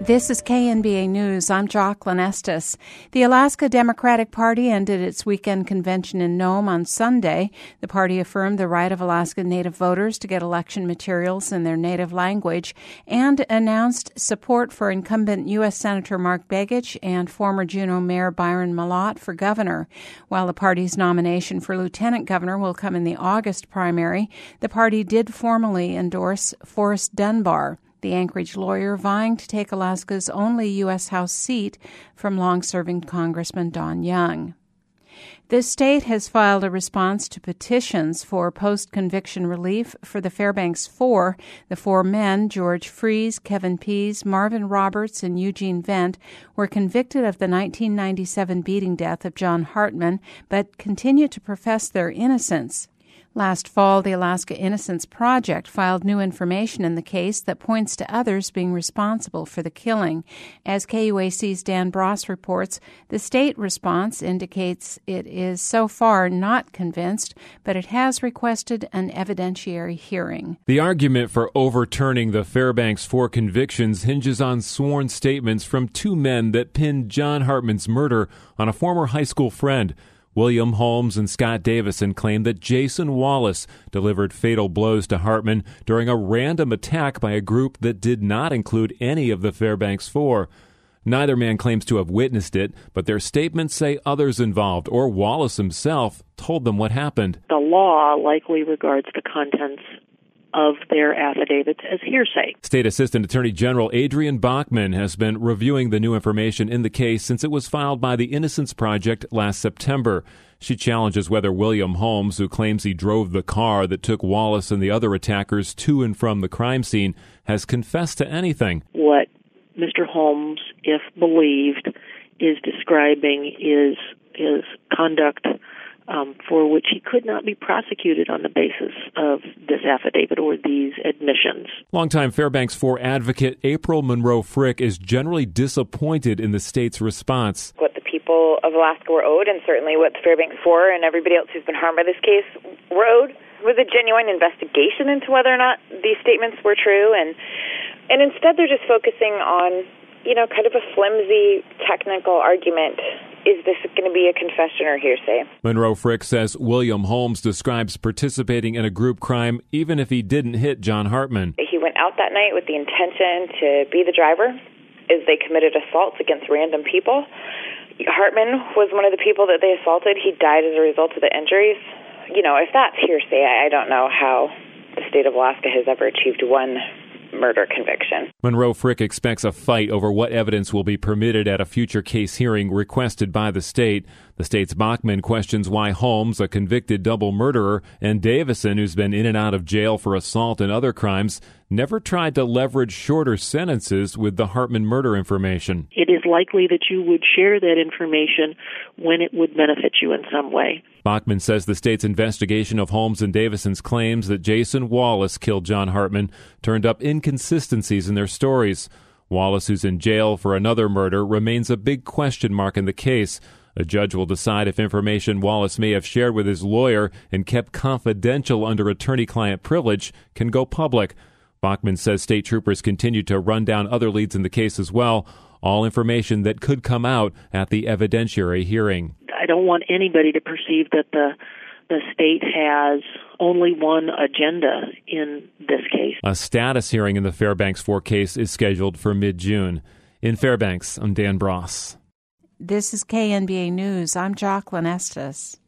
This is KNBA News. I'm Jocelyn Estes. The Alaska Democratic Party ended its weekend convention in Nome on Sunday. The party affirmed the right of Alaska Native voters to get election materials in their native language and announced support for incumbent U.S. Senator Mark Begich and former Juneau Mayor Byron Mallott for governor. While the party's nomination for lieutenant governor will come in the August primary, the party did formally endorse Forrest Dunbar, the Anchorage lawyer vying to take Alaska's only U.S. House seat from long-serving Congressman Don Young. The state has filed a response to petitions for post-conviction relief for the Fairbanks Four. The four men, George Freeze, Kevin Pease, Marvin Roberts, and Eugene Vent, were convicted of the 1997 beating death of John Hartman, but continue to profess their innocence. Last fall, the Alaska Innocence Project filed new information in the case that points to others being responsible for the killing. As KUAC's Dan Bross reports, the state response indicates it is so far not convinced, but it has requested an evidentiary hearing. The argument for overturning the Fairbanks Four convictions hinges on sworn statements from two men that pinned John Hartman's murder on a former high school friend. William Holmes and Scott Davison claimed that Jason Wallace delivered fatal blows to Hartman during a random attack by a group that did not include any of the Fairbanks Four. Neither man claims to have witnessed it, but their statements say others involved, or Wallace himself, told them what happened. The law likely regards the contents of their affidavits as hearsay. State Assistant Attorney General Adrian Bachman has been reviewing the new information in the case since it was filed by the Innocence Project last September. She challenges whether William Holmes, who claims he drove the car that took Wallace and the other attackers to and from the crime scene, has confessed to anything. What Mr. Holmes, if believed, is describing is conduct for which he could not be prosecuted on the basis of this affidavit or these admissions. Longtime Fairbanks Four advocate April Monroe Frick is generally disappointed in the state's response. What the people of Alaska were owed, and certainly what the Fairbanks Four and everybody else who's been harmed by this case were owed, was a genuine investigation into whether or not these statements were true, and instead they're just focusing on, kind of a flimsy technical argument. Is this going to be a confession or hearsay? Monroe Frick says William Holmes describes participating in a group crime even if he didn't hit John Hartman. He went out that night with the intention to be the driver as they committed assaults against random people. Hartman was one of the people that they assaulted. He died as a result of the injuries. If that's hearsay, I don't know how the state of Alaska has ever achieved one murder conviction. Monroe Frick expects a fight over what evidence will be permitted at a future case hearing requested by the state. The state's Bachman questions why Holmes, a convicted double murderer, and Davison, who's been in and out of jail for assault and other crimes, never tried to leverage shorter sentences with the Hartman murder information. It is likely that you would share that information when it would benefit you in some way. Bachman says the state's investigation of Holmes and Davison's claims that Jason Wallace killed John Hartman turned up inconsistencies in their stories. Wallace, who's in jail for another murder, remains a big question mark in the case. A judge will decide if information Wallace may have shared with his lawyer and kept confidential under attorney-client privilege can go public. Bachman says state troopers continue to run down other leads in the case as well, all information that could come out at the evidentiary hearing. I don't want anybody to perceive that the state has only one agenda in this case. A status hearing in the Fairbanks Four case is scheduled for mid-June. In Fairbanks, I'm Dan Bross. This is KNBA News. I'm Jocelyn Estes.